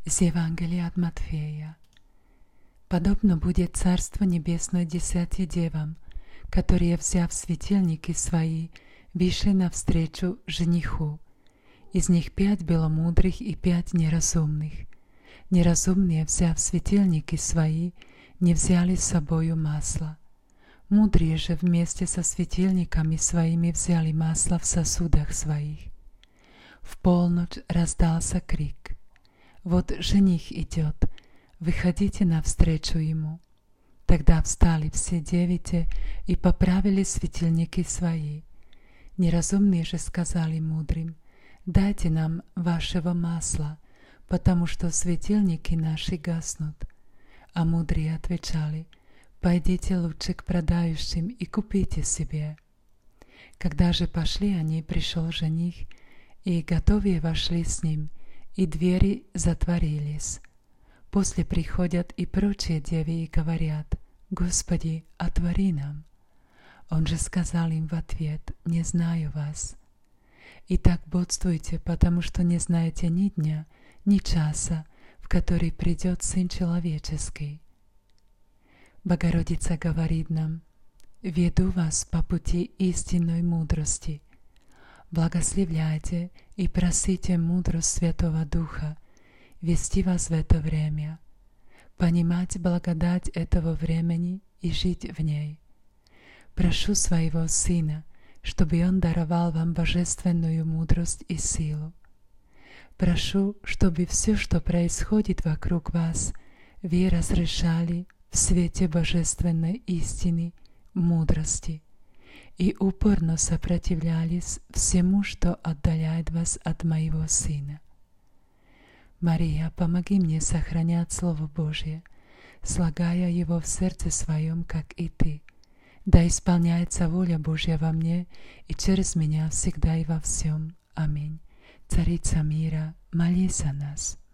Из Евангелия от Матфея. Подобно будет Царство Небесное 10 девам, которые, взяв светильники свои, вышли навстречу жениху. Из них 5 было мудрых и 5 неразумных. Неразумные, взяв светильники свои, не взяли с собою масла. Мудрые же вместе со светильниками своими взяли масло в сосудах своих. В полночь раздался крик: «Вот жених идет, выходите навстречу ему». Тогда встали все 9 и поправили светильники свои. Неразумные же сказали мудрым: «Дайте нам вашего масла, потому что светильники наши гаснут». А мудрые отвечали: «Пойдите лучше к продающим и купите себе». Когда же пошли они, пришел жених, и готовые вошли с ним, и двери затворились. После приходят и прочие девы и говорят: «Господи, отвори нам». Он же сказал им в ответ: «Не знаю вас». Итак, бодствуйте, потому что не знаете ни дня, ни часа, в который придет Сын Человеческий. Богородица говорит нам: «Веду вас по пути истинной мудрости». Благословляйте и просите мудрость Святого Духа вести вас в это время, понимать благодать этого времени и жить в ней. Прошу своего Сына, чтобы Он даровал вам божественную мудрость и силу. Прошу, чтобы все, что происходит вокруг вас, вы разрешали в свете божественной истины, мудрости, и упорно сопротивлялись всему, что отдаляет вас от моего Сына. Мария, помоги мне сохранять Слово Божье, слагая его в сердце своем, как и Ты. Да исполняется воля Божья во мне и через меня всегда и во всем. Аминь. Царица мира, молись за нас.